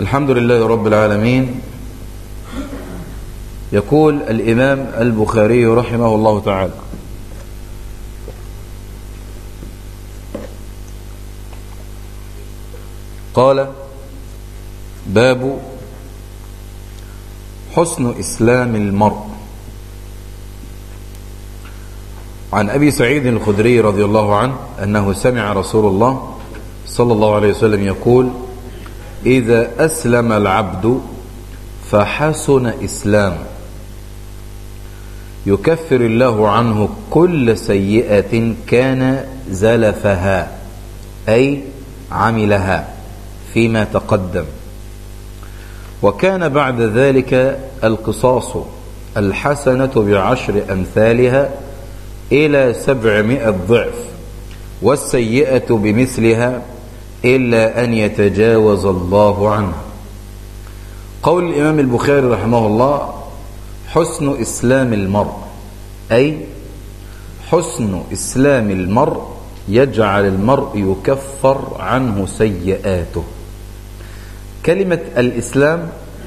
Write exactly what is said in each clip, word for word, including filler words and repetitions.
الحمد لله رب العالمين. يقول الإمام البخاري رحمه الله تعالى: قال: باب حسن إسلام المرء. عن أبي سعيد الخدري رضي الله عنه أنه سمع رسول الله صلى الله عليه وسلم يقول: إذا أسلم العبد فحسن إسلام يكفر الله عنه كل سيئة كان زلفها، أي عملها فيما تقدم، وكان بعد ذلك القصاص الحسنة بعشر أمثالها إلى سبعمائة ضعف، والسيئة بمثلها إلا أن يتجاوز الله عنها. قول الإمام البخاري رحمه الله: حسن إسلام المرء، أي حسن إسلام المرء يجعل المرء يكفر عنه سيئاته. كلمة الإسلام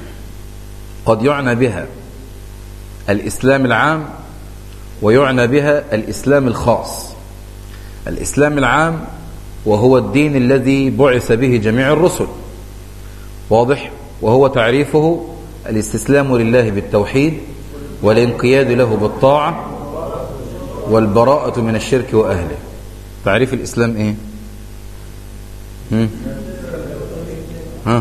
قد يعنى بها الإسلام العام، ويعنى بها الإسلام الخاص. الإسلام العام وهو الدين الذي بعث به جميع الرسل، واضح، وهو تعريفه الاستسلام لله بالتوحيد، والانقياد له بالطاعة، والبراءة من الشرك وأهله. تعريف الإسلام إيه؟ هم؟ ها؟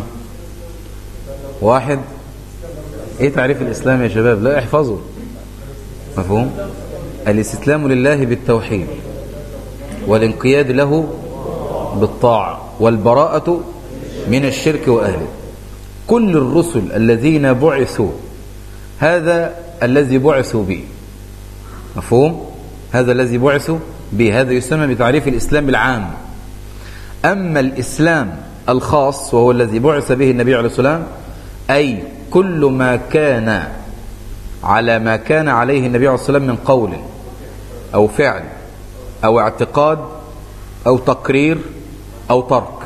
واحد. إيه تعريف الإسلام يا شباب؟ لا احفظوا. مفهوم؟ الاستسلام لله بالتوحيد، والانقياد له بالطاعة، والبراءة من الشرك وأهله. كل الرسل الذين بعثوا هذا الذي بعثوا به. مفهوم؟ هذا الذي بعثوا به، هذا يسمى بتعريف الإسلام العام. أما الإسلام الخاص وهو الذي بعث به النبي عليه الصلاة والسلام، أي كل ما كان على ما كان عليه النبي عليه الصلاة والسلام من قول أو فعل أو اعتقاد أو تقرير أو ترك.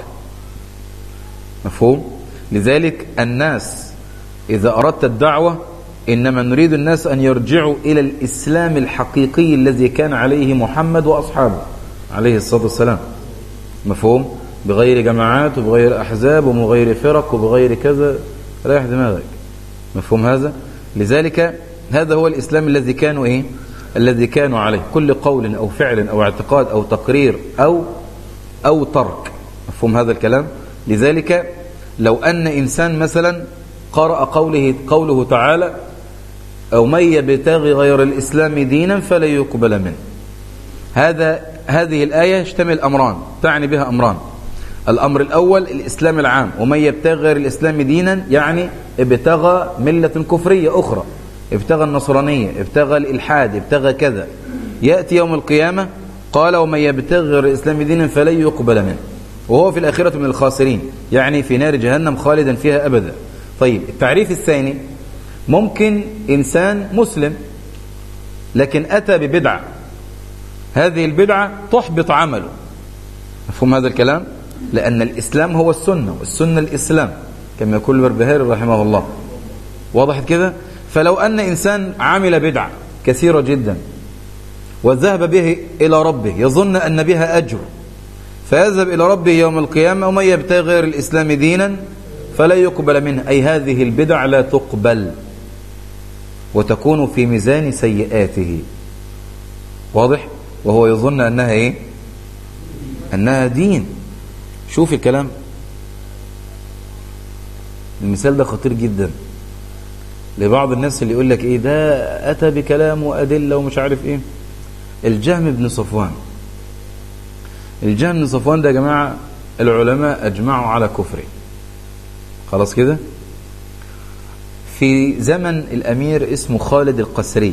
مفهوم؟ لذلك الناس إذا أردت الدعوة إنما نريد الناس أن يرجعوا إلى الإسلام الحقيقي الذي كان عليه محمد وأصحابه عليه الصلاة والسلام. مفهوم؟ بغير جماعات وبغير أحزاب وبغير فرق وبغير كذا، ريح دماغك. مفهوم هذا؟ لذلك هذا هو الإسلام الذي كانوا إيه؟ الذي كانوا عليه، كل قول أو فعل أو اعتقاد أو تقرير أو أو ترك. مفهوم هذا الكلام؟ لذلك لو أن إنسان مثلا قرأ قوله قوله تعالى: أو من يبتغي غير الإسلام دينا فلا يقبل منه، هذا هذه الآية اشتمل أمران، تعني بها أمران. الأمر الأول الإسلام العام، ومن يبتغي غير الإسلام دينا يعني ابتغى ملة كفرية أخرى، ابتغى النصرانية، ابتغى الإلحاد، ابتغى كذا. يأتي يوم القيامة قال: ومن يبتغي غير الإسلام دينا فلا يقبل منه، وهو في الآخرة من الخاسرين، يعني في نار جهنم خالدا فيها أبدا. طيب، التعريف الثاني: ممكن إنسان مسلم لكن أتى ببدعة، هذه البدعة تحبط عمله. مفهوم هذا الكلام؟ لأن الإسلام هو السنة، والسنة الإسلام كما يقول البربهاري رحمه الله. واضح كده؟ فلو أن إنسان عمل بدعة كثيرة جدا وذهب به إلى ربه يظن أن بها أجر، فيذهب إلى ربه يوم القيامة: ومن يبتغي غير الإسلام دينا فلا يقبل منه، أي هذه البدع لا تقبل وتكون في ميزان سيئاته. واضح؟ وهو يظن أنها إيه؟ أنها دين. شوف الكلام، المثال ده خطير جدا لبعض الناس اللي يقول لك إيه ده أتى بكلام وأدلة ومش عارف إيه. الجهم بن صفوان، الجهم بن صفوان ده يا جماعة العلماء أجمعوا على كفره، خلاص كده. في زمن الأمير اسمه خالد القسري،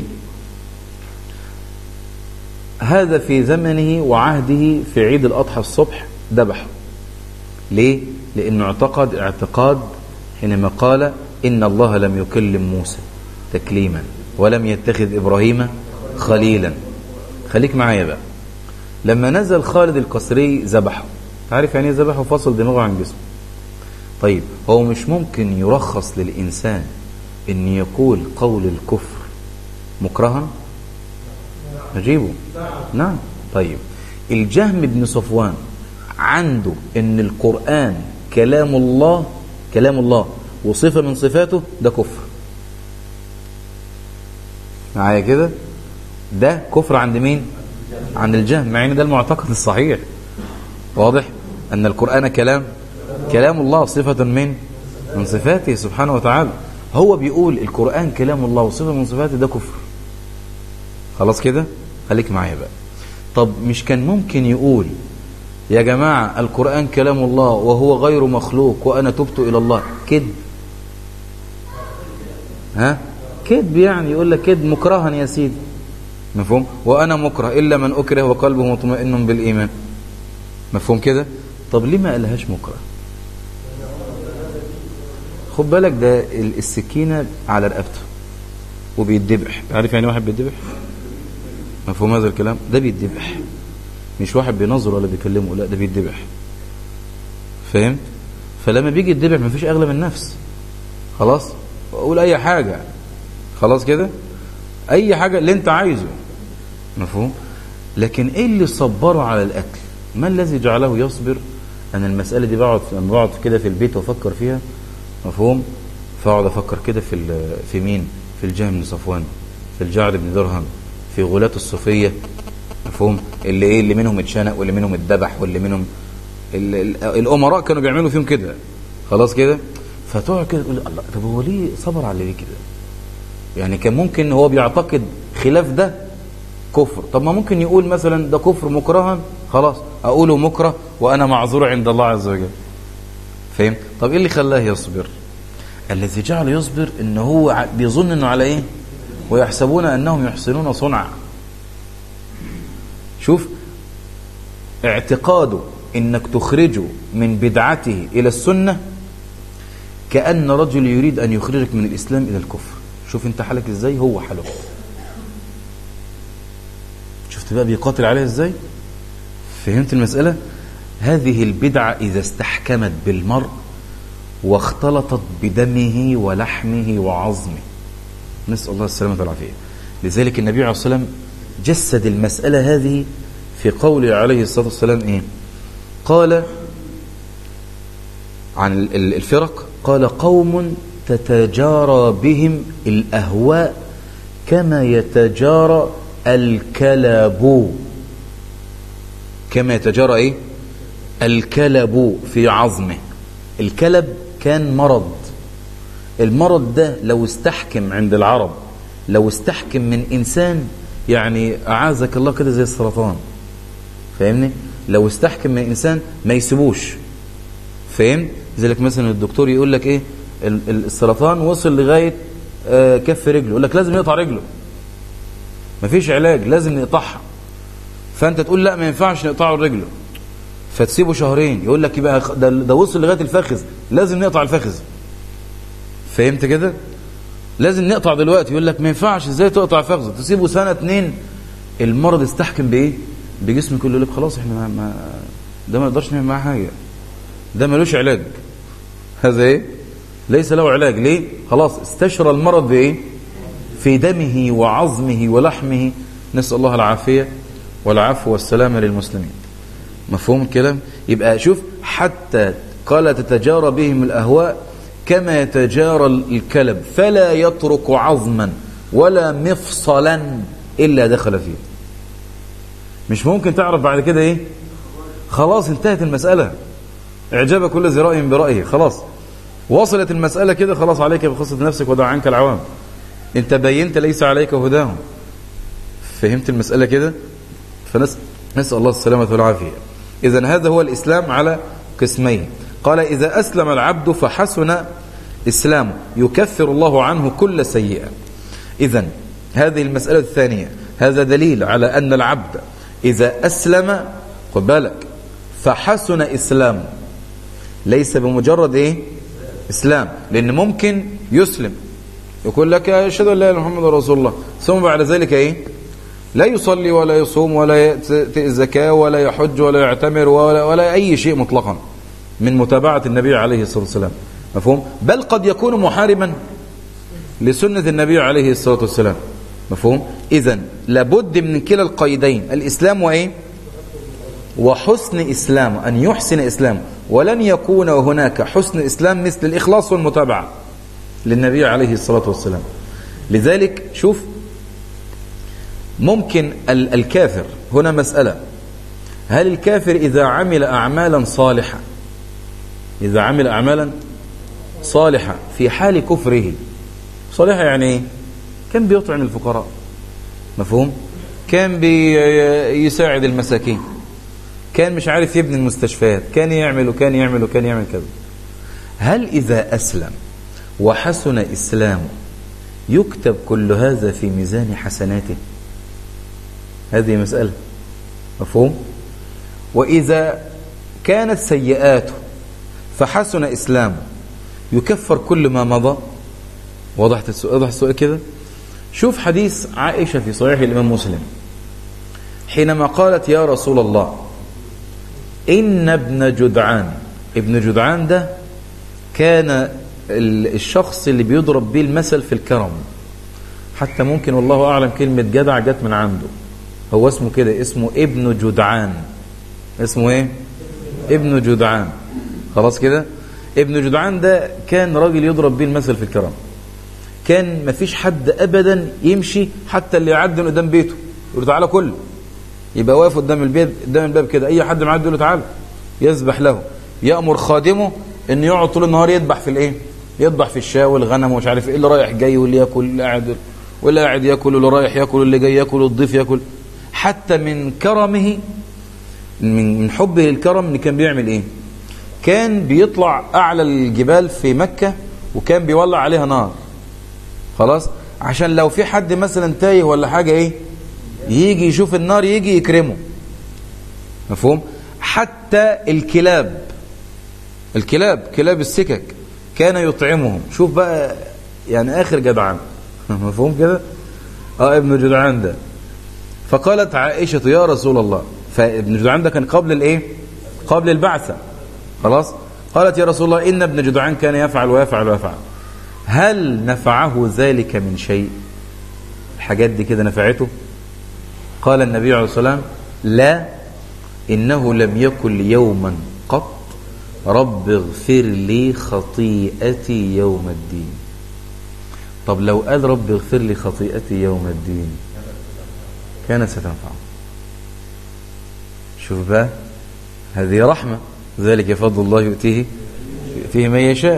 هذا في زمنه وعهده في عيد الأضحى الصبح ذبحه. ليه؟ لأنه اعتقد اعتقاد حينما قال: إن الله لم يكلم موسى تكليما ولم يتخذ إبراهيم خليلا. خليك معايا بقى. لما نزل خالد القسري ذبحه، تعرف يعني ايه ذبحه؟ فصل دماغه عن جسمه. طيب هو مش ممكن يرخص للإنسان أن يقول قول الكفر مكرها؟ أجيبه. نعم. طيب الجهم بن صفوان عنده أن القرآن كلام الله، كلام الله وصفة من صفاته، ده كفر معايا كده؟ ده كفر عند مين؟ عند الجهم، مع ان ده المعتقد الصحيح. واضح ان القرآن كلام كلام الله صفة من من صفاته سبحانه وتعالى. هو بيقول القرآن كلام الله وصفة من صفاته، ده كفر. خلاص كده؟ خليك معايا بقى. طب مش كان ممكن يقول يا جماعة القرآن كلام الله وهو غير مخلوق وأنا تبت إلى الله؟ كذب. ها؟ كذب، يعني يقول لك كذب مكرها يا سيدي، مفهوم؟ وأنا مكره إلا من أكره وقلبه مطمئن بالإيمان، مفهوم كده؟ طب ليه ما قالهاش مكره؟ خد بالك ده السكينة على رقبته وبيتذبح. عارف يعني واحد بيتذبح؟ مفهوم هذا الكلام؟ ده بيتذبح، مش واحد بينظر ولا بيكلمه، لا ده بيتذبح. فاهم؟ فلما بيجي يتذبح مفيش أغلى من نفس. خلاص؟ أقول أي حاجة، خلاص كده؟ أي حاجة اللي أنت عايزه، مفهوم؟ لكن إيه اللي صبره على الأكل؟ ما الذي جعله يصبر؟ أنا المسألة دي بقعد لما بقعد كده في البيت وأفكر فيها، مفهوم؟ فأقعد أفكر كده في في مين؟ في الجهم بن صفوان، في الجعد بن درهم، في غلاة الصوفية، مفهوم؟ اللي إيه اللي منهم اتشنق واللي منهم اتذبح واللي منهم الأمراء كانوا بيعملوا فيهم كده، خلاص كده؟ فتقعد كده تقول الله، طب هو ليه صبر على ليه كده؟ يعني كان ممكن هو بيعتقد خلاف ده كفر، طب ما ممكن يقول مثلا ده كفر مكرها، خلاص أقوله مكره وأنا معذور عند الله عز وجل. فهم؟ طب إيه اللي خلاه يصبر؟ الذي جعل يصبر إن هو بيظن إنه على إيه؟ ويحسبون أنهم يحسنون صنعا. شوف اعتقاده إنك تخرجه من بدعته إلى السنة كأن رجل يريد أن يخرجك من الإسلام إلى الكفر. شوف انت حالك ازاي، هو حاله. شفت بقى بيقاتل عليها ازاي؟ فهمت المسألة؟ هذه البدعة إذا استحكمت بالمرء واختلطت بدمه ولحمه وعظمه، نسأل الله السلامة والعافية. لذلك النبي عليه الصلاة والسلام جسد المسألة هذه في قوله عليه الصلاة والسلام إيه؟ قال عن الفرق، قال قوم تتجارى بهم الأهواء كما يتجارى الكلب، كما يتجارى إيه؟ الكلب في عظمه. الكلب كان مرض، المرض ده لو استحكم عند العرب، لو استحكم من إنسان، يعني أعاذك الله كده زي السرطان، فاهمني؟ لو استحكم من إنسان ما يسيبوش، فاهم؟ زي لك مثلا الدكتور يقول لك إيه؟ السرطان وصل لغاية كف رجله، يقول لك لازم يقطع رجله، مفيش علاج، لازم نقطعها. فأنت تقول لا ما ينفعش نقطعه رجله، فتسيبه شهرين، يقول لك يبقى ده, ده وصل لغاية الفخذ، لازم نقطع الفخذ. فهمت كده؟ لازم نقطع دلوقتي، يقول لك ما ينفعش، ازاي تقطع فخذ؟ تسيبه سنة اتنين، المرض استحكم بايه؟ بجسمك كله، يقول لك خلاص احنا ما, ما ده ما نقدرش نعمل معاه حاجة، ده ملوش علاج، هذا ايه؟ ليس له علاج. ليه؟ خلاص استشرى المرض بايه؟ في دمه وعظمه ولحمه، نسأل الله العافية والعفو والسلامة للمسلمين. مفهوم الكلام؟ يبقى شوف، حتى قال تتجارى بهم الأهواء كما يتجارى الكلب، فلا يترك عظما ولا مفصلا إلا دخل فيه. مش ممكن تعرف بعد كده ايه؟ خلاص انتهت المسألة، اعجاب كل ذي رأي برأيه، خلاص وصلت المسألة كده، خلاص عليك بخصة نفسك ودع عنك العوام، انت بينت ليس عليك هداهم. فهمت المسألة كده؟ فنسأل الله السلامة والعافية. إذن هذا هو الإسلام على قسمين. قال إذا أسلم العبد فحسن إسلامه يكفر الله عنه كل سيئة. إذن هذه المسألة الثانية، هذا دليل على أن العبد إذا أسلم، خد بالك، فحسن إسلامه، ليس بمجرد إيه؟ إسلام، لأن ممكن يسلم يقول لك أشهد أن لا إله إلا محمد رسول الله، ثم بعد ذلك إيه؟ لا يصلي ولا يصوم ولا يأتي الزكاة ولا يحج ولا يعتمر ولا, ولا أي شيء مطلقا، من متابعة النبي عليه الصلاة والسلام. مفهوم؟ بل قد يكون محاربا لسنة النبي عليه الصلاة والسلام. مفهوم؟ إذن لابد من كلا القيدين، الإسلام وإيه؟ وحسن إسلام، أن يحسن إسلام، ولن يكون هناك حسن إسلام مثل الإخلاص والمتابعة للنبي عليه الصلاة والسلام. لذلك شوف، ممكن الكافر هنا مسألة، هل الكافر إذا عمل أعمالا صالحة إذا عمل أعمالا صالحة في حال كفره، صالحة يعني إيه؟ كان بيطعم الفقراء، مفهوم؟ كان بيساعد المساكين، كان مش عارف يبني المستشفيات، كان يعمل وكان يعمل وكان يعمل كذا، هل إذا أسلم وحسن إسلامه يكتب كل هذا في ميزان حسناته؟ هذه مسألة، مفهوم؟ وإذا كانت سيئاته فحسن إسلامه يكفر كل ما مضى؟ وضحت السؤال؟ وضح السؤال كده. شوف حديث عائشة في صحيح الإمام مسلم حينما قالت يا رسول الله إن ابن جدعان، ابن جدعان ده كان الشخص اللي بيضرب به المثل في الكرم، حتى ممكن والله أعلم كلمة جدع جت من عنده، هو اسمه كده، اسمه ابن جدعان. اسمه ايه؟ ابن جدعان. خلاص كده. ابن جدعان ده كان راجل يضرب به المثل في الكرم، كان مفيش حد أبدا يمشي حتى اللي يعدي قدام بيته يقول له تعالى كل، يبقى واقف قدام البيت قدام الباب كده، أي حد معدي يقول له تعالى، يذبح له، يأمر خادمه إن يقعد طول النهار يذبح في الإيه؟ يذبح في الشاة والغنم ومش عارف إيه، اللي رايح جاي واللي ياكل واللي قاعد واللي قاعد ياكل واللي رايح ياكل واللي جاي ياكل والضيف ياكل. حتى من كرمه، من حبه للكرم، إن كان بيعمل إيه؟ كان بيطلع أعلى الجبال في مكة وكان بيولع عليها نار، خلاص، عشان لو في حد مثلا تايه ولا حاجة إيه يجي يشوف النار يجي يكرمه، مفهوم؟ حتى الكلاب، الكلاب كلاب السكك كان يطعمهم. شوف بقى يعني آخر جدعان مفهوم كده؟ آه ابن جدعان ده. فقالت عائشة يا رسول الله، فابن جدعان ده كان قبل الإيه؟ قبل البعثة، خلاص. قالت يا رسول الله إن ابن جدعان كان يفعل ويفعل ويفعل، هل نفعه ذلك من شيء؟ الحاجات دي كده نفعته؟ قال النبي عليه الصلاة والسلام لا، إنه لم يكن يوما قط رب اغفر لي خطيئتي يوم الدين. طب لو قال رب اغفر لي خطيئتي يوم الدين كانت ستنفعه. شوف بقى، هذه رحمة، ذلك فضل الله يؤتيه يؤتيه من يشاء.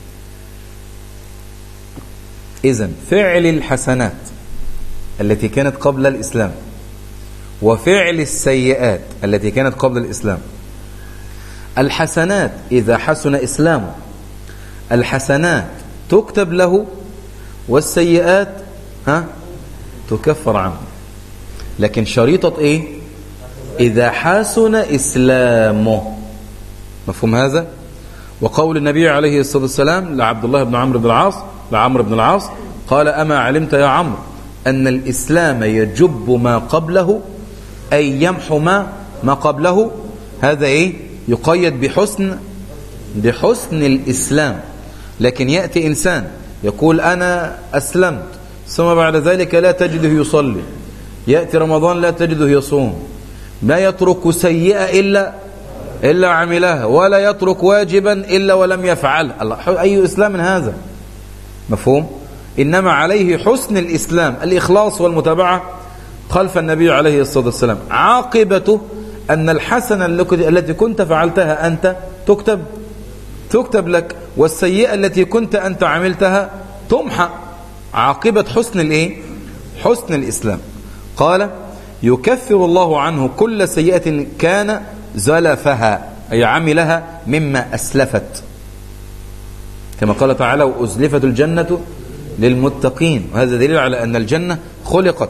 إذن فعل الحسنات التي كانت قبل الإسلام وفعل السيئات التي كانت قبل الإسلام، الحسنات إذا حسن إسلامه الحسنات تكتب له، والسيئات ها تكفر عنه. لكن شريطة إيه؟ إذا حسن إسلامه، مفهوم هذا؟ وقول النبي عليه الصلاة والسلام لعبد الله بن عمرو بن العاص لعمرو بن العاص قال أما علمت يا عمرو أن الإسلام يجب ما قبله، أي يمحو ما ما قبله. هذا إيه؟ يقيد بحسن بحسن الإسلام. لكن يأتي إنسان يقول أنا أسلمت ثم بعد ذلك لا تجده يصلي، يأتي رمضان لا تجده يصوم، لا يترك سيئة إلا إلا عملها، ولا يترك واجبا إلا ولم يفعله. الله، أي إسلام هذا؟ مفهوم؟ إنما عليه حسن الإسلام، الإخلاص والمتابعة خلف النبي عليه الصلاة والسلام. عاقبته أن الحسنة التي كنت فعلتها أنت تكتب تكتب لك، والسيئة التي كنت أنت عملتها تمحى. عاقبة حسن الإيه؟ حسن الإسلام. قال يكفر الله عنه كل سيئة كان زلفها، أي عملها مما أسلفت، كما قال تعالى وأزلفت الجنة للمتقين، وهذا دليل على أن الجنة خلقت.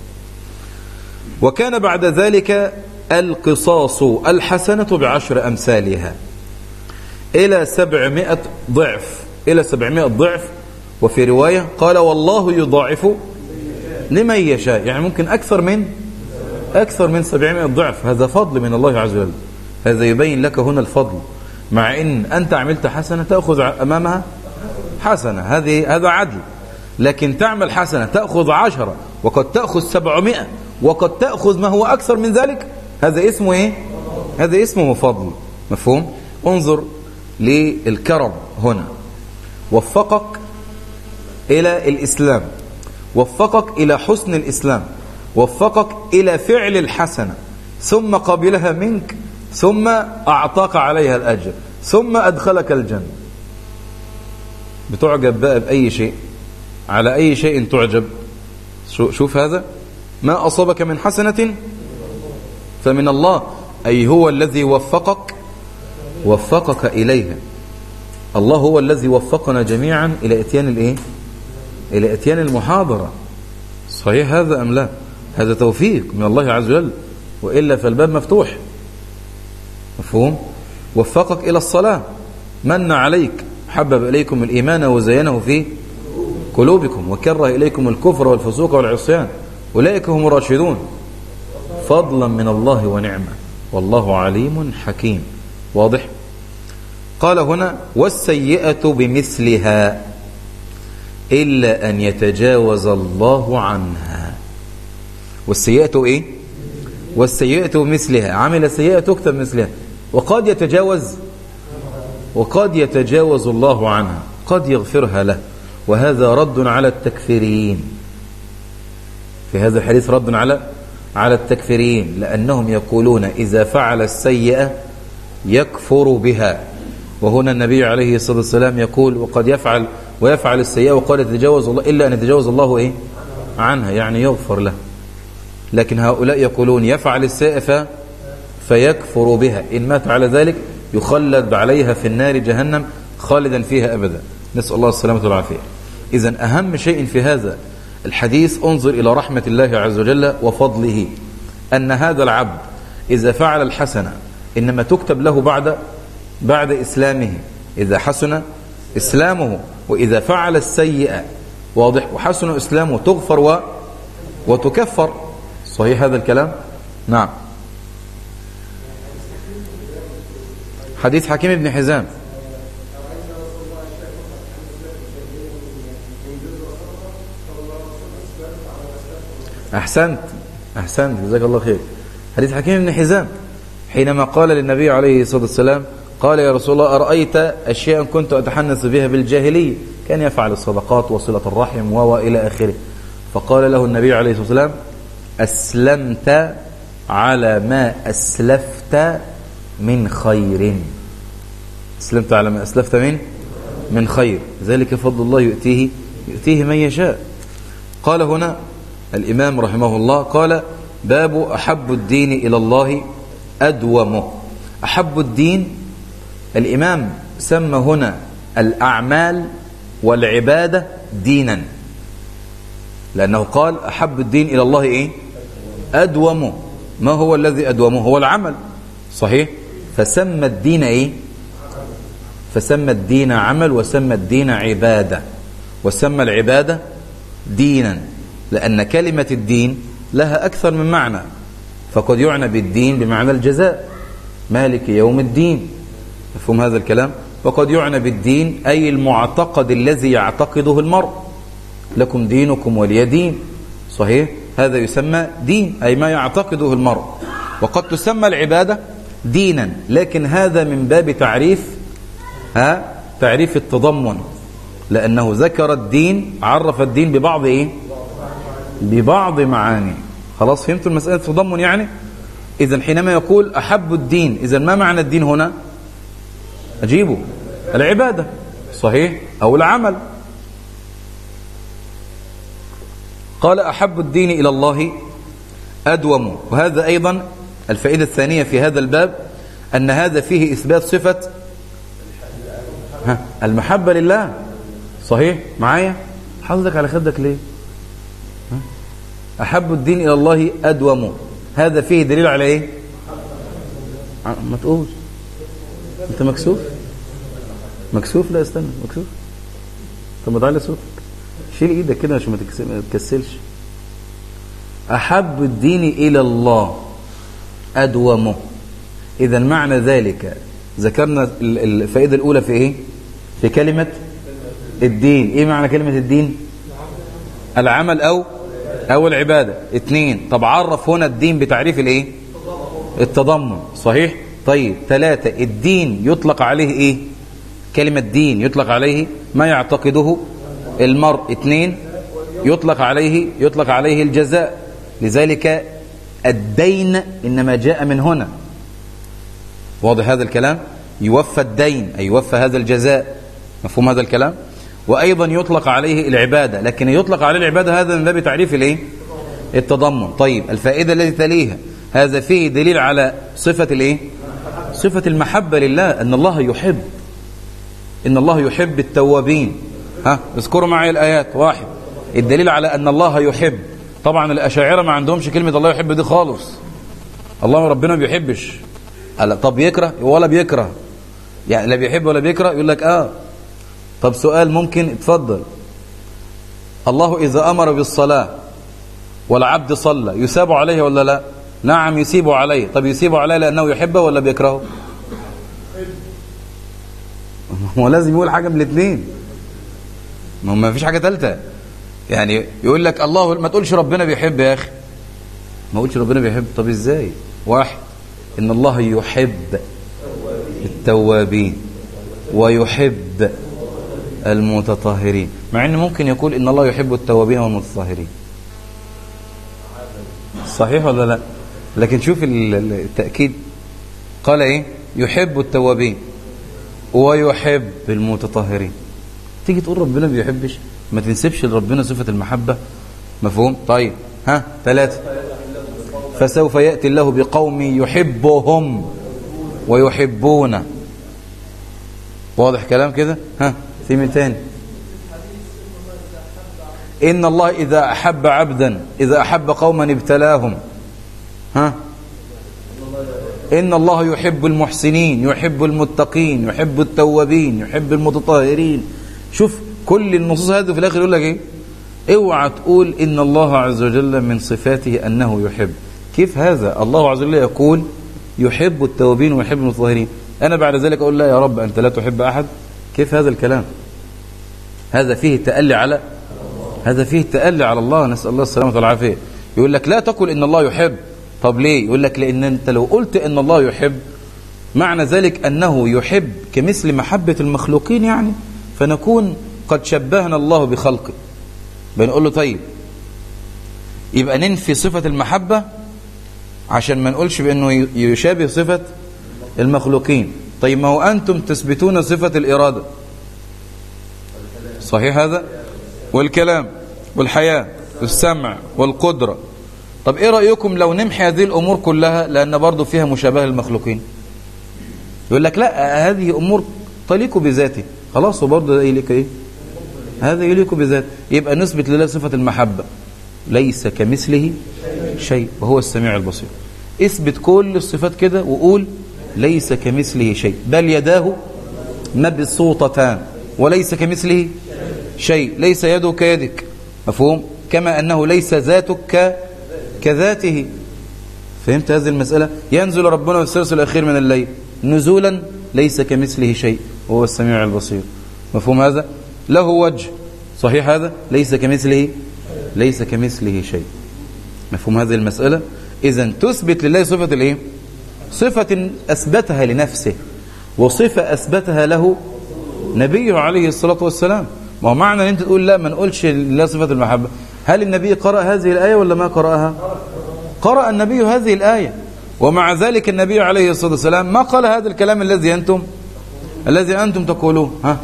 وكان بعد ذلك القصاص، الحسنة بعشر أمثالها إلى سبعمائة ضعف، إلى سبعمائة ضعف. وفي رواية قال والله يضاعف لمن يشاء، يعني ممكن أكثر من أكثر من سبعمائة ضعف. هذا فضل من الله عز وجل، هذا يبين لك هنا الفضل. مع إن أنت عملت حسنة تأخذ أمامها حسنة، هذه هذا عدل. لكن تعمل حسنة تأخذ عشرة وقد تأخذ سبعمائة وقد تأخذ ما هو أكثر من ذلك، هذا اسمه إيه؟ هذا اسمه فضل. مفهوم؟ انظر للكرم هنا، وفقك إلى الإسلام، وفقك إلى حسن الإسلام، وفقك إلى فعل الحسنة، ثم قبلها منك، ثم أعطاك عليها الأجر، ثم أدخلك الجنة. بتعجب بقى بأي شيء، على أي شيء تعجب؟ شوف هذا، ما أصابك من حسنة فمن الله، أي هو الذي وفقك وفقك إليها. الله هو الذي وفقنا جميعا إلى إتيان الإيه؟ إلى إتيان المحاضرة. صحيح هذا أم لا؟ هذا توفيق من الله عز وجل، وإلا فالباب مفتوح. مفهوم؟ وفقك إلى الصلاة، من عليك، حبب إليكم الإيمان وزينه في قلوبكم وكره إليكم الكفر والفسوق والعصيان أولئك هم الراشدون، فضلا من الله ونعمة والله عليم حكيم. واضح؟ قال هنا والسيئة بمثلها إلا أن يتجاوز الله عنها. والسيئة إيه؟ والسيئة بمثلها، عمل سيئة تكتب مثلها، وقد يتجاوز وقد يتجاوز الله عنها، قد يغفرها له. وهذا رد على التكفيريين، في هذا الحديث رد على على التكفيريين، لأنهم يقولون إذا فعل السيئة يكفر بها، وهنا النبي عليه الصلاة والسلام يقول وقد يفعل ويفعل السيئة وقد يتجاوز الله إلا أن يتجاوز الله إيه؟ عنها، يعني يغفر له. لكن هؤلاء يقولون يفعل السيئة فيكفر بها، إن مات على ذلك يخلد عليها في النار جهنم خالدا فيها أبدا، نسأل الله السلامة والعافية. إذن أهم شيء في هذا الحديث انظر إلى رحمة الله عز وجل وفضله، أن هذا العبد إذا فعل الحسنة إنما تكتب له بعد بعد إسلامه، إذا حسن إسلامه، وإذا فعل السيئة واضح وحسن إسلامه تغفر و وتكفر. صحيح هذا الكلام؟ نعم. حديث حكيم بن حزام. أحسنت أحسنت جزاك الله خير. حديث حكيم بن حزام حينما قال للنبي عليه الصلاة والسلام قال يا رسول الله أرأيت أشياء كنت أتحنث بها بالجاهلية، كان يفعل الصدقات وصلة الرحم وإلى آخره، فقال له النبي عليه الصلاة والسلام أسلمت على ما أسلفت من خير، أسلمت على ما أسلفت من من خير، ذلك فضل الله يؤتيه يؤتيه من يشاء. قال هنا الإمام رحمه الله قال باب أحب الدين إلى الله أدومه. أحب الدين، الإمام سمى هنا الأعمال والعبادة دينا، لأنه قال أحب الدين إلى الله إيه؟ أدومه. ما هو الذي أدومه؟ هو العمل. صحيح؟ فسمى الدين إيه؟ فسمى الدين عمل، وسمى الدين عبادة، وسمى العبادة دينا، لأن كلمة الدين لها أكثر من معنى، فقد يعنى بالدين بمعنى الجزاء، مالك يوم الدين، مفهوم هذا الكلام؟ وقد يعنى بالدين أي المعتقد الذي يعتقده المرء، لكم دينكم ولي دين. صحيح؟ هذا يسمى دين أي ما يعتقده المرء. وقد تسمى العبادة دينا، لكن هذا من باب تعريف ها تعريف التضمن، لأنه ذكر الدين، عرف الدين ببعض إيه؟ ببعض معاني. خلاص فهمتوا المسألة التضمن يعني؟ إذن حينما يقول أحب الدين، إذن ما معنى الدين هنا؟ أجيبه العبادة، صحيح؟ أو العمل. قال أحب الدين إلى الله أدوم. وهذا أيضا الفائدة الثانية في هذا الباب، أن هذا فيه إثبات صفة ها المحبة لله. صحيح معايا؟ حظك على خدك ليه؟ ها؟ أحب الدين إلى الله أدوم، هذا فيه دليل على إيه؟ ما تقول أنت مكسوف؟ مكسوف؟ لا استنى، مكسوف؟ طب ما تعلي صوتك، شيل إيدك كده عشان ما تكسلش. أحب الدين إلى الله أدومه، إذا معنى ذلك ذكرنا الفائدة الأولى في إيه؟ في كلمة الدين. إيه معنى كلمة الدين؟ العمل أو أو العبادة. اثنين، طب عرف هنا الدين بتعريف الإيه؟ التضمن. صحيح؟ طيب ثلاثة، الدين يطلق عليه إيه؟ كلمة دين يطلق عليه ما يعتقده المرء. اثنين، يطلق عليه يطلق عليه الجزاء، لذلك الدين إنما جاء من هنا. واضح هذا الكلام؟ يوفى الدين أي يوفى هذا الجزاء. مفهوم هذا الكلام؟ وأيضا يطلق عليه العبادة، لكن يطلق عليه العبادة هذا من باب تعريف الايه؟ التضمن. طيب الفائدة التي تليها، هذا فيه دليل على صفة الايه؟ صفة المحبة لله، أن الله يحب، إن الله يحب التوابين. ها اذكروا معي الآيات. واحد، الدليل على أن الله يحب. طبعا الأشاعرة ما عندهمش كلمة الله يحب دي خالص. الله ربنا ما بيحبش. طب يكره ولا بيكره؟ يعني لا بيحب ولا بيكره؟ يقول لك اه. طب سؤال ممكن؟ اتفضل. الله إذا أمر بالصلاة والعبد صلى يثاب عليه ولا لا؟ نعم يثيب عليه. طب يثيب عليه لأنه يحبه ولا بيكرهه؟ هو لازم يقول حاجة من الاثنين، ما فيش حاجة ثالثة. يعني يقول لك الله، ما تقولش ربنا بيحب يا أخي، ما قولش ربنا بيحب. طب إزاي؟ واحد، إن الله يحب التوابين ويحب المتطهرين، مع إنه ممكن يقول إن الله يحب التوابين والمتطهرين. صحيح ولا لا؟ لكن شوف التأكيد، قال إيه؟ يحب التوابين ويحب المتطهرين. تيجي تقول ربنا بيحبش، ما تنسبش لربنا صفة المحبة. مفهوم؟ طيب ها ثلاثة، فسوف يأتي الله بقوم يحبهم ويحبون. واضح كلام كده؟ ها في من تاني؟ إن الله إذا أحب عبدا، إذا أحب قوما ابتلاهم. ها إن الله يحب المحسنين، يحب المتقين، يحب التوابين، يحب المتطهرين. شوف كل النصوص هذه في الآخر يقول لك إيه؟ اوعى تقول إن الله عز وجل من صفاته أنه يحب. كيف هذا؟ الله عز وجل يقول يحب التوابين ويحب المتطهرين، أنا بعد ذلك أقول لا يا رب أنت لا تحب أحد؟ كيف هذا الكلام؟ هذا فيه التألي على هذا فيه التألي على الله، نسأل الله السلامة والعافية. يقول لك لا تقل إن الله يحب. طب ليه؟ يقول لك لأن أنت لو قلت إن الله يحب معنى ذلك أنه يحب كمثل محبة المخلوقين، يعني فنكون قد شبهنا الله بخلقه. بنقول له طيب يبقى ننفي صفة المحبة عشان ما نقولش بأنه يشابه صفة المخلوقين. طيب ما هو أنتم تثبتون صفة الإرادة، صحيح هذا؟ والكلام والحياة والسمع والقدرة. طب إيه رأيكم لو نمحي هذه الأمور كلها لأن برضو فيها مشابهة للمخلوقين؟ يقول لك لا هذه أمور تليق بذاته، خلاص وبرضو ده يليق إيه؟ هذا يليق بذاته. يبقى نثبت لله صفة المحبة، ليس كمثله شيء وهو السميع البصير. اثبت كل الصفات كده وقول ليس كمثله شيء، بل يداه مبسوطتان وليس كمثله شيء، ليس يده كيدك. مفهوم؟ كما أنه ليس ذاتك كذاته. فهمت هذه المسألة؟ ينزل ربنا في الثلث الأخير من الليل نزولا ليس كمثله شيء وهو السميع البصير. مفهوم هذا؟ له وجه، صحيح هذا؟ ليس كمثله ليس كمثله شيء. مفهوم هذه المسألة؟ إذن تثبت لله صفة الإيه؟ صفة أثبتها لنفسه وصفة أثبتها له نبيه عليه الصلاة والسلام. ما هو معنى أن أنت تقول لا ما نقولش لله صفة المحبة، هل النبي قرأ هذه الآية ولا ما قرأها؟ قرأ النبي هذه الآية، ومع ذلك النبي عليه الصلاة والسلام ما قال هذا الكلام الذي أنتم الذي أنتم تقولون. ها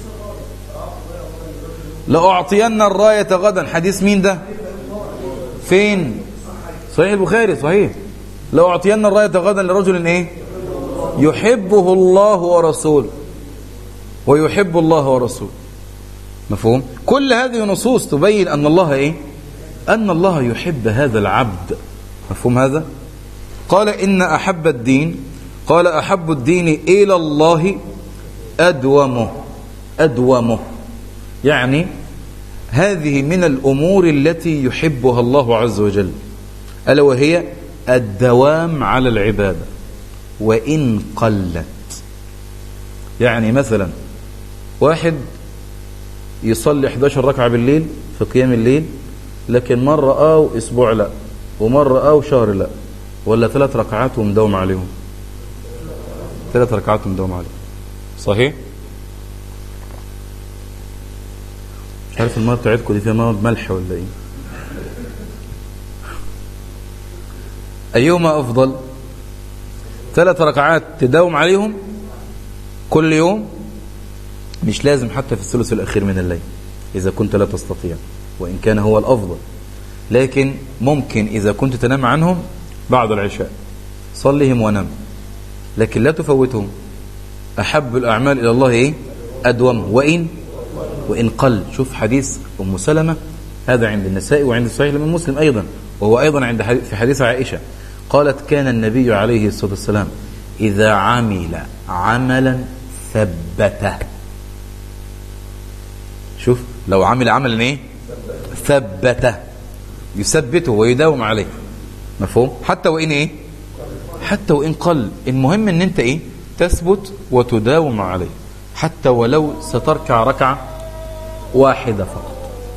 لأعطين الراية غدا، حديث مين ده؟ فين؟ صحيح البخاري. صحيح. لأعطين الراية غدا لرجل إيه؟ يحبه الله ورسوله ويحب الله ورسوله. مفهوم؟ كل هذه نصوص تبين أن الله إيه؟ أن الله يحب هذا العبد. مفهوم هذا؟ قال إن أحب الدين، قال أحب الدين إلى الله أدومه. أدومه يعني هذه من الأمور التي يحبها الله عز وجل، ألا وهي الدوام على العبادة وإن قلت. يعني مثلا واحد يصلي احداشر ركعة بالليل في قيام الليل، لكن مرة اه واسبوع لا، ومرة اه وشهر لا، ولا ثلاث ركعات ومداوم عليهم؟ ثلاث ركعات ومداوم عليهم. صحيح؟ مش عارف المية بتاعتكم دي فيها مواد ملح ولا ايه؟ ايهما افضل؟ ثلاث ركعات تداوم عليهم كل يوم، مش لازم حتى في الثلث الاخير من الليل اذا كنت لا تستطيع، وان كان هو الافضل، لكن ممكن اذا كنت تنام عنهم بعد العشاء صليهم ونام، لكن لا تفوتهم. احب الاعمال الى الله ايه؟ ادوم وان وان قل. شوف حديث ام سلمة، هذا عند النسائي وعند صحيح الإمام مسلم ايضا، وهو ايضا عند حديث في حديث عائشة، قالت كان النبي عليه الصلاة والسلام اذا عمل عملا ثبته. شوف، لو عمل عملا ايه؟ ثبته، يثبته ويداوم عليه. مفهوم؟ حتى وان ايه؟ حتى وان قل. المهم ان انت ايه؟ تثبت وتداوم عليه، حتى ولو ستركع ركعة واحدة فقط.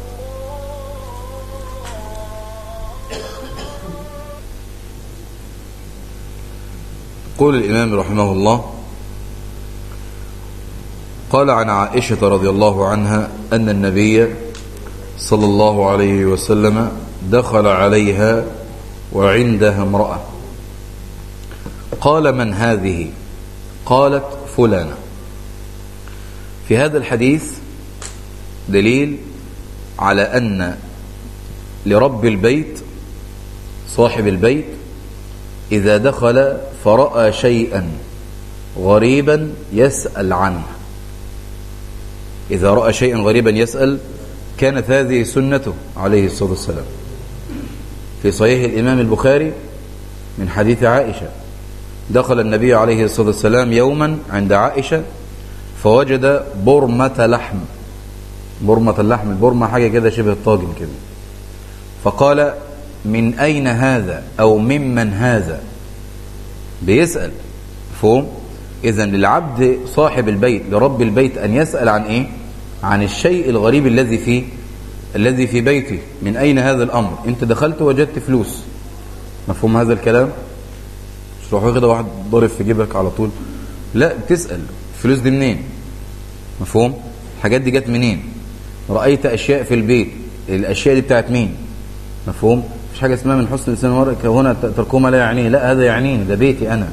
قول الإمام رحمه الله: قال عن عائشة رضي الله عنها أن النبي صلى الله عليه وسلم دخل عليها وعندها امرأة، قال: من هذه؟ قالت: فلانة. في هذا الحديث دليل على أن لرب البيت صاحب البيت إذا دخل فرأى شيئا غريبا يسأل عنه. إذا رأى شيئا غريبا يسأل، كانت هذه سنته عليه الصلاة والسلام. في صحيح الإمام البخاري من حديث عائشة، دخل النبي عليه الصلاة والسلام يوما عند عائشة فوجد برمة لحم. برمة اللحم، البرمة حاجة كده شبه الطاجن كده، فقال: من أين هذا؟ أو ممن هذا؟ بيسأل. فهم؟ إذن للعبد صاحب البيت لرب البيت أن يسأل عن إيه؟ عن الشيء الغريب الذي فيه الذي في بيته. من أين هذا الأمر؟ أنت دخلت وجدت فلوس. مفهوم هذا الكلام؟ مش روحوا كده واحد ضارب في جيبك على طول، لا، تسأل الفلوس دي منين؟ مفهوم؟ الحاجات دي جت منين؟ رأيت أشياء في البيت، الأشياء دي بتاعت مين؟ مفهوم؟ مفيش حاجة اسمها من حسن الإنسان ورك هنا تركهما لا يعنيه، لا، هذا يعنيني، ده بيتي أنا.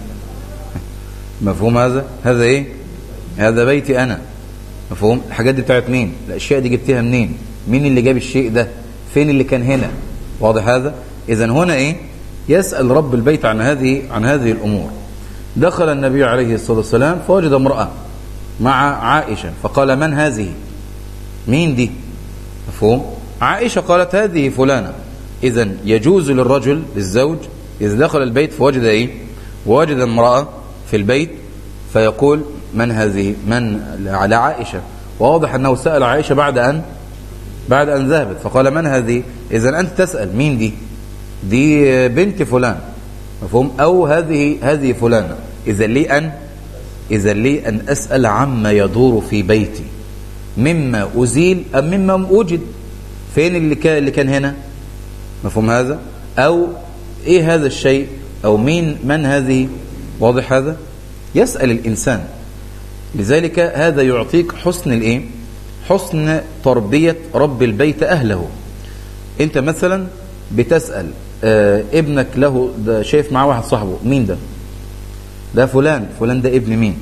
مفهوم هذا؟ هذا إيه؟ هذا بيتي أنا. مفهوم؟ الحاجات دي بتاعت مين؟ الأشياء دي جبتها منين؟ مين اللي جاب الشيء ده؟ فين اللي كان هنا؟ واضح هذا؟ إذن هنا إيه؟ يسأل رب البيت عن هذه عن هذه الأمور. دخل النبي عليه الصلاة والسلام فوجد امرأة مع عائشة، فقال: من هذه؟ مين دي؟ مفهوم؟ عائشة قالت: هذه فلانة. إذن يجوز للرجل للزوج إذا دخل البيت فوجد إيه؟ ووجد امرأة في البيت فيقول: من هذه؟ من؟ على عائشة. واضح أنه سأل عائشة بعد أن بعد أن ذهبت، فقال: من هذه؟ إذن أنت تسأل مين دي؟ دي بنت فلان. مفهوم؟ أو هذه هذه فلانة. إذن لي أن إذن لي أن أسأل عما يدور في بيتي، مما أزيل أم مما وجد. فين اللي كان اللي كان هنا؟ مفهوم هذا؟ أو إيه هذا الشيء؟ أو مين من هذه؟ واضح هذا؟ يسأل الإنسان. لذلك هذا يعطيك حسن الإيه؟ حسن تربية رب البيت أهله. أنت مثلا بتسأل آه ابنك له ده، شايف معاه واحد صاحبه، مين ده؟ ده فلان. فلان ده ابن مين؟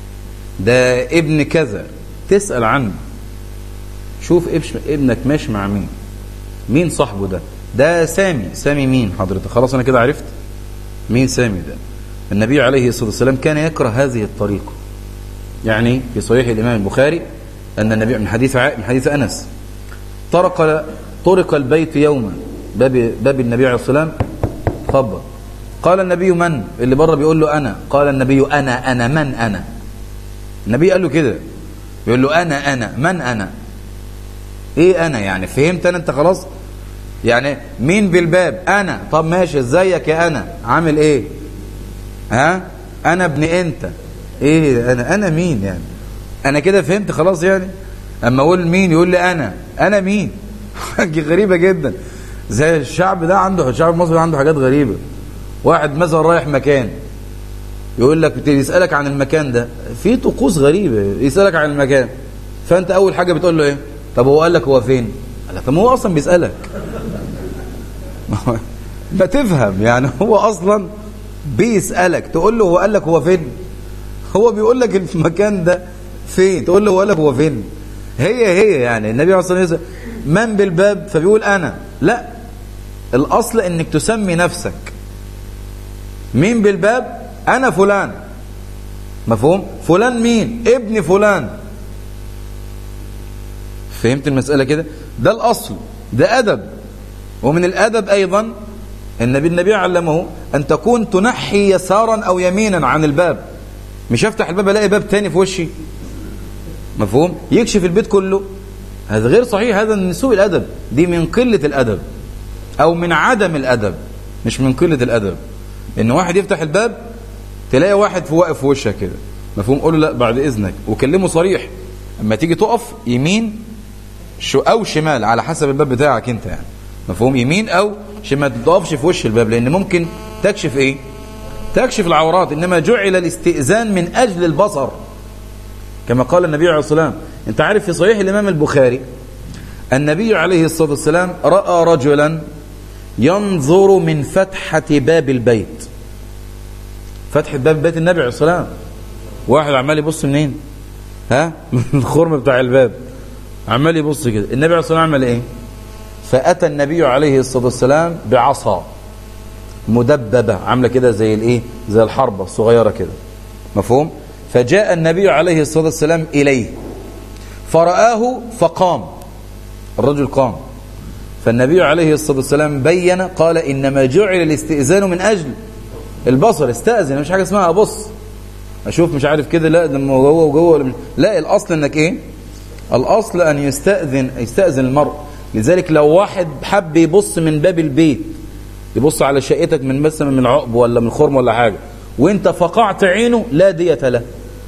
ده ابن كذا. تسأل عنه، شوف ابنك ماشي مع مين، مين صاحبه ده؟ ده سامي. سامي مين حضرتك؟ خلاص أنا كده عرفت مين سامي ده. النبي عليه الصلاة والسلام كان يكره هذه الطريقة. يعني في صحيح الإمام البخاري أن النبي من حديث من حديث أنس طرق طرق البيت يوما، باب باب النبي عليه الصلاة والسلام خبر. قال النبي: من؟ اللي بره بيقول له: أنا. قال النبي: أنا أنا من أنا؟ النبي قال له كده، بيقول له: أنا أنا من أنا؟ إيه أنا يعني؟ فهمت أنا أنت خلاص؟ يعني مين بالباب؟ أنا. طب ماشي، ازيك يا أنا؟ عامل إيه؟ ها؟ أنا ابن أنت. ايه انا انا مين يعني؟ انا كده فهمت خلاص يعني. اما اقول مين يقول لي انا انا مين؟ حاجه غريبه جدا. زي الشعب ده عنده، الشعب المصري عنده حاجات غريبه. واحد مثلا رايح مكان يقول لك، يسالك عن المكان ده، في طقوس غريبه، يسالك عن المكان، فانت اول حاجه بتقول له ايه؟ طب هو قال لك هو فين؟ قال لك طب هو اصلا بيسالك. ما تفهم يعني، هو اصلا بيسالك، تقول له هو قال لك هو فين؟ هو بيقول لك المكان ده فين، تقول له هو قال لك هو فين؟ هي هي يعني. النبي عليه الصلاه والسلام من بالباب فبيقول انا، لا، الاصل انك تسمي نفسك. مين بالباب؟ انا فلان. مفهوم؟ فلان مين؟ ابن فلان. فهمت المسألة كده؟ ده الأصل، ده أدب. ومن الأدب أيضا النبي النبي علمه أن تكون تنحي يسارا أو يمينا عن الباب. مش أفتح الباب ألاقي باب تاني في وشي. مفهوم؟ يكشف البيت كله. هذا غير صحيح، هذا من سوء الأدب، دي من قلة الأدب أو من عدم الأدب، مش من قلة الأدب. إن واحد يفتح الباب تلاقي واحد في واقف في وشك كده. مفهوم؟ قول له لا بعد إذنك، وكلمه صريح. أما تيجي تقف يمين شو أو شمال على حسب الباب بتاعك أنت يعني. مفهوم؟ يمين أو شمال، ما تقفش في وش الباب، لأن ممكن تكشف إيه؟ تكشف العورات. إنما جعل الاستئذان من أجل البصر، كما قال النبي عليه الصلاة والسلام. أنت عارف في صحيح الإمام البخاري النبي عليه الصلاة والسلام رأى رجلا ينظر من فتحة باب البيت. فتحة باب بيت النبي عليه الصلاة والسلام، واحد عمال يبص منين؟ ها؟ من الخرم بتاع الباب، عمال يبص كده. النبي عليه الصلاة والسلام عمل ايه؟ فأتى النبي عليه الصلاة والسلام بعصا مدببة عاملة كده زي الايه؟ زي الحربة الصغيرة كده. مفهوم؟ فجاء النبي عليه الصلاة والسلام إليه فرآه فقام. الرجل قام، فالنبي عليه الصلاة والسلام بين، قال إنما جعل الاستئذان من أجل البصر. استأذن، مش حاجة اسمها أبص أشوف مش عارف كده، لا ده جوه وجوه، لا، الأصل إنك إيه؟ الأصل أن يستأذن يستأذن المرء. لذلك لو واحد حب يبص من باب البيت، يبص على شقتك من مثلا من العقب ولا من الخرم ولا حاجة، وانت فقعت عينه، لا دية له،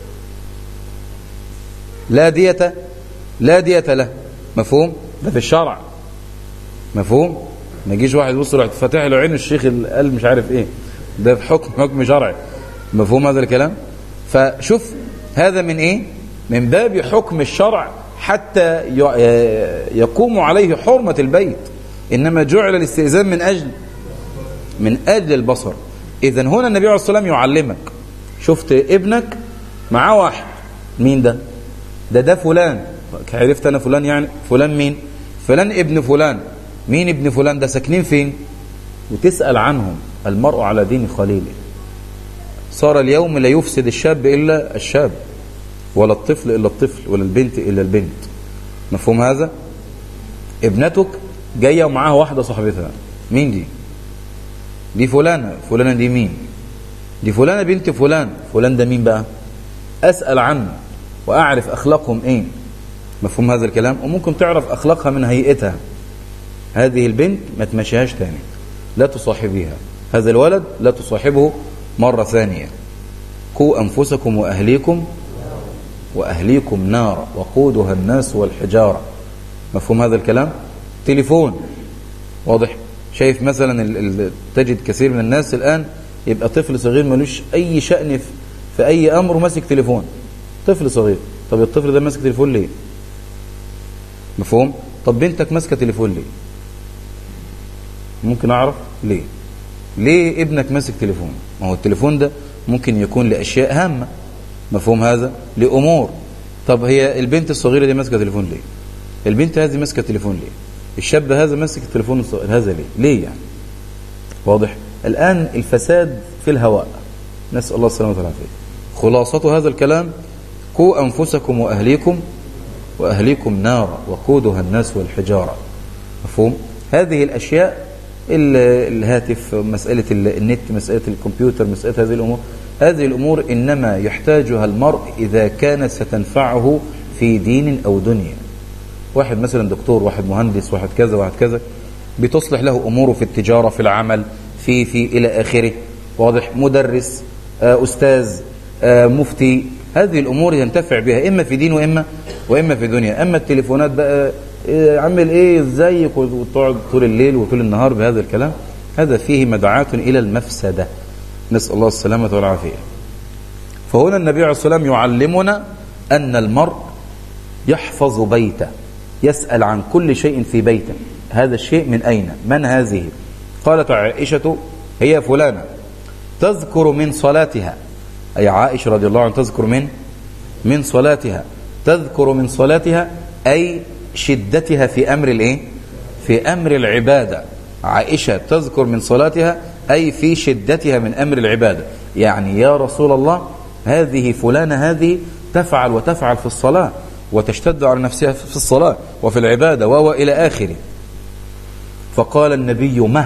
لا دية لا دية له. مفهوم؟ ده في الشرع. مفهوم؟ ما يجيش واحد يبص راح فاتح له عين الشيخ قال مش عارف ايه، ده في حكم حكم شرعي. مفهوم هذا الكلام؟ فشوف هذا من ايه؟ من باب حكم الشرع حتى يقوم عليه حرمة البيت. إنما جعل الاستئذان من أجل من أجل البصر. إذن هنا النبي عليه الصلاة والسلام يعلمك. شفت ابنك معاه واحد، مين ده؟ ده ده فلان. عرفت أنا فلان يعني؟ فلان مين؟ فلان ابن فلان. مين ابن فلان ده؟ ساكنين فين؟ وتسأل عنهم. المرء على دين خليله. صار اليوم لا يفسد الشاب إلا الشاب، ولا الطفل إلا الطفل، ولا البنت إلا البنت. مفهوم هذا؟ ابنتك جاية ومعاها واحدة صاحبتها، مين دي؟ دي فلانة. فلانة دي مين؟ دي فلانة بنت فلان. فلان ده مين بقى؟ أسأل عنه وأعرف أخلاقهم إيه. مفهوم هذا الكلام؟ وممكن تعرف أخلاقها من هيئتها. هذه البنت ما تمشيهاش تاني، لا تصاحبيها. هذا الولد لا تصاحبه مرة ثانية. قوا أنفسكم وأهليكم وأهليكم نار وقودها الناس والحجارة. مفهوم هذا الكلام؟ تليفون، واضح؟ شايف مثلا ال ال تجد كثير من الناس الآن يبقى طفل صغير ملوش أي شأن في, في أي أمر وماسك تليفون. طفل صغير. طب الطفل ده ماسك تليفون ليه؟ مفهوم؟ طب بنتك ماسكة تليفون ليه؟ ممكن أعرف ليه؟ ليه ابنك ماسك تليفون؟ ما هو التليفون ده ممكن يكون لأشياء هامة. مفهوم هذا؟ لأمور. طب هي البنت الصغيرة دي ماسكة تليفون ليه؟ البنت هذه ماسكة تليفون ليه؟ الشاب هذا ماسك التليفون الصغير هذا ليه؟ ليه يعني؟ واضح؟ الآن الفساد في الهواء، نسأل الله السلامة والعافية. خلاصة هذا الكلام: قوا أنفسكم وأهليكم وأهليكم نارا وقودها الناس والحجارة. مفهوم؟ هذه الأشياء، الهاتف، مسألة النت، مسألة الكمبيوتر، مسألة هذه الأمور، هذه الأمور إنما يحتاجها المرء إذا كانت ستنفعه في دين أو دنيا. واحد مثلا دكتور، واحد مهندس، واحد كذا، واحد كذا، بتصلح له أموره في التجارة، في العمل، في في إلى آخره. واضح؟ مدرس، أستاذ، آه مفتي. هذه الأمور ينتفع بها إما في دين وإما وإما في دنيا. أما التليفونات بقى إيه عمل إيه إزيك وتقعد طول الليل وطول النهار بهذا الكلام، هذا فيه مدعاة إلى المفسدة، نسأل الله السلامة والعافية. فهنا النبي عليه الصلاة والسلام يعلمنا أن المرء يحفظ بيته، يسأل عن كل شيء في بيته، هذا الشيء من أين، من هذه؟ قالت عائشة هي فلانة، تذكر من صلاتها، أي عائشة رضي الله عنها تذكر من من صلاتها، تذكر من صلاتها أي شدتها في أمر الإيه؟ في أمر العبادة. عائشة تذكر من صلاتها أي في شدتها من أمر العبادة، يعني يا رسول الله هذه فلانة هذه تفعل وتفعل في الصلاة وتشتد على نفسها في الصلاة وفي العبادة وهو إلى آخره. فقال النبي مه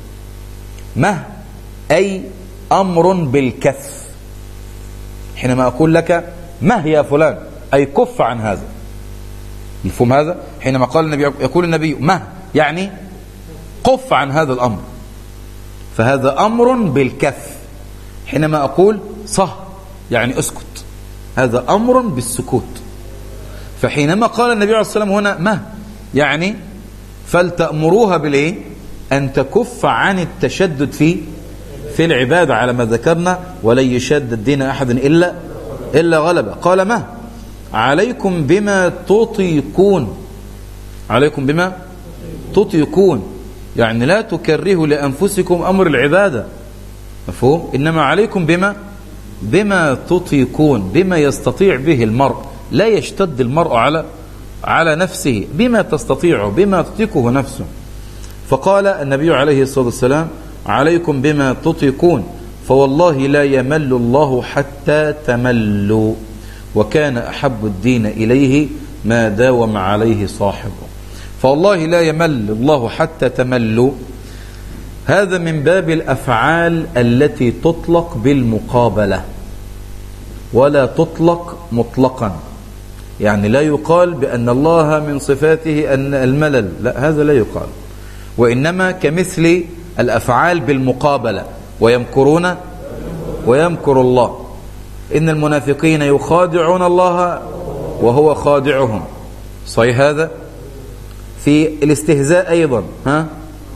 مه أي أمر بالكف. حينما أقول لك مه يا فلان أي كف عن هذا، مفهوم هذا؟ حينما قال النبي يقول النبي مه يعني قف عن هذا الأمر، فهذا أمر بالكف. حينما أقول صه يعني اسكت، هذا أمر بالسكوت. فحينما قال النبي عليه الصلاة والسلام هنا ما يعني فلتأمروها بالإيه؟ أن تكف عن التشدد في في العبادة على ما ذكرنا، ولن يشدد دين أحد إلا إلا غلبه. قال ما عليكم بما تطيقون، عليكم بما تطيقون يعني لا تكرهوا لأنفسكم أمر العبادة، مفهوم؟ إنما عليكم بما بما تطيقون، بما يستطيع به المرء، لا يشتد المرء على على نفسه، بما تستطيعه بما تطيقه نفسه. فقال النبي عليه الصلاة والسلام عليكم بما تطيقون، فوالله لا يمل الله حتى تملوا، وكان أحب الدين إليه ما داوم عليه صاحبه. فوالله لا يمل الله حتى تملوا، هذا من باب الأفعال التي تطلق بالمقابلة ولا تطلق مطلقا، يعني لا يقال بأن الله من صفاته أن الملل، لا هذا لا يقال، وإنما كمثل الأفعال بالمقابلة، ويمكرون ويمكر الله، إن المنافقين يخادعون الله وهو خادعهم، صحيح هذا؟ في الاستهزاء أيضا ها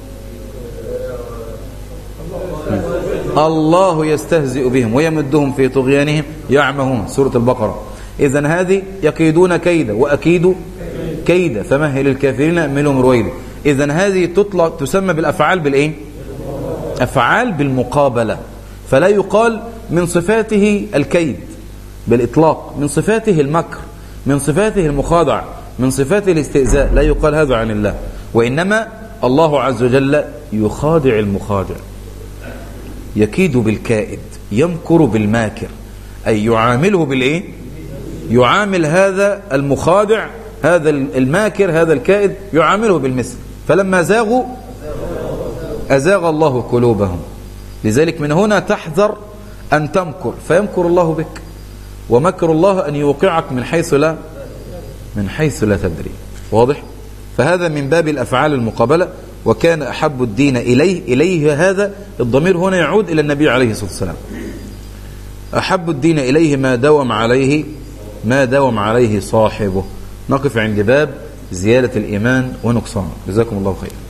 الله يستهزئ بهم ويمدهم في طغيانهم يعمهون، سورة البقرة. إذن هذه يكيدون كيدا وأكيد كيدا فمهل الكافرين أملهم رويدا. إذن هذه تطلق تسمى بالأفعال بالإيه؟ أفعال بالمقابلة، فلا يقال من صفاته الكيد بالإطلاق، من صفاته المكر، من صفاته المخادع، من صفاته الاستئذاء، لا يقال هذا عن الله، وإنما الله عز وجل يخادع المخادع، يكيد بالكائد، يمكر بالماكر، أي يعامله بالإيه؟ يعامل هذا المخادع، هذا الماكر، هذا الكائد يعامله بالمثل. فلما زاغوا أزاغ الله قلوبهم. لذلك من هنا تحذر أن تمكر، فيمكر الله بك، ومكر الله أن يوقعك من حيث لا من حيث لا تدري. واضح؟ فهذا من باب الأفعال المقابلة. وكان أحب الدين إليه، إليه هذا الضمير هنا يعود إلى النبي عليه الصلاة والسلام. أحب الدين إليه ما داوم عليه ما داوم عليه صاحبه. نقف عند باب زيادة الإيمان ونقصانه. جزاكم الله خير.